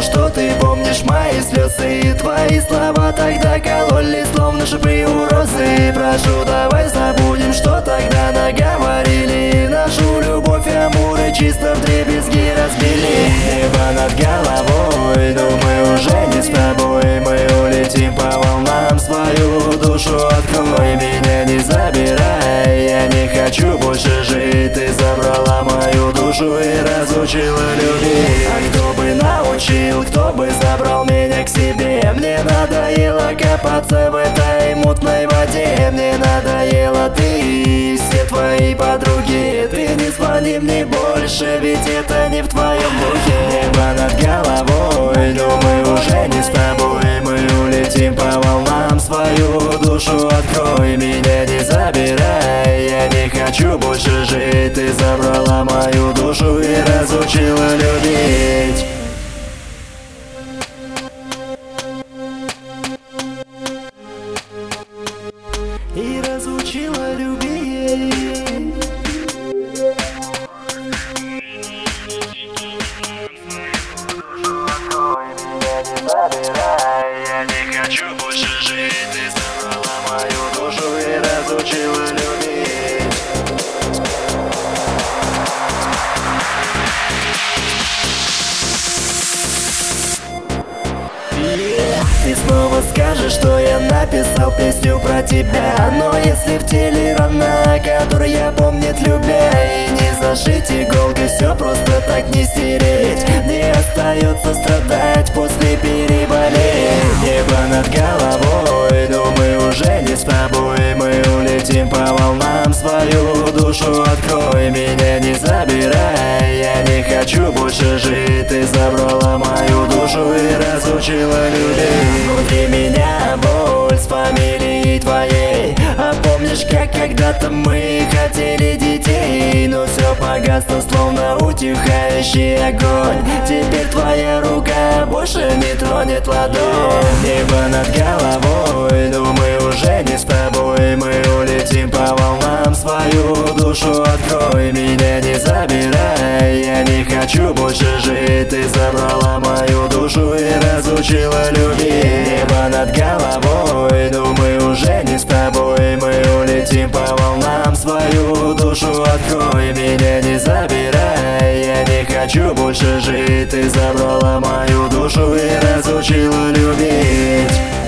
что ты помнишь мои слезы. И твои слова тогда кололи, словно шипы у розы. Прошу, давай забудем, что тогда наговорили. Нашу любовь амуры чисто вдребезги разбили. Небо над головой, но мы уже не с тобой. Мы улетим по волнам, свою душу открой. Меня не забирай, я не хочу больше жить. Ты забрала мою душу и разучила любить. А кто бы научил, кто бы забрал меня к себе? Мне надоело копаться в этой мутной воде. Мне надоело ты и все твои подруги. Ты не звони мне больше, ведь это не в твоем духе. Небо над головой, но мы уже не с тобой. Мы улетим по волнам, свою душу открой. Меня не забирай, я не хочу больше жить. Ты забрала мою душу и разучила любить. И разучила любить. Я не хочу больше жить. Ты забрала мою душу и разучила любить. Ты снова скажешь, что я написал песню про тебя. Но если в теле рана, которую я помнит любя, и не зашить иголкой, все просто так не стереть. Мне остается страдать после переболеть. Небо над головой, но мы уже не с тобой. Мы улетим по волнам, свою душу открой. Меня не забирай, я не хочу больше жить. Ты забрала мою душу и разучила любить. Внутри меня боль с фамилией твоей. А помнишь, как когда-то мы хотели детей? Но все погасло, словно утихающий огонь. Теперь твоя рука больше не тронет ладонь. Небо над головой, но мы уже не с тобой. Мы улетим по волнам, свою душу открой. Меня не забирай, я не хочу больше жить. Ты забрала мою душу и разучила любить. Небо над головой, но мы уже не с тобой. Мы улетим по волнам, свою душу открой. Меня не забирай, я не хочу больше жить. Ты забрала мою душу и разучила любить.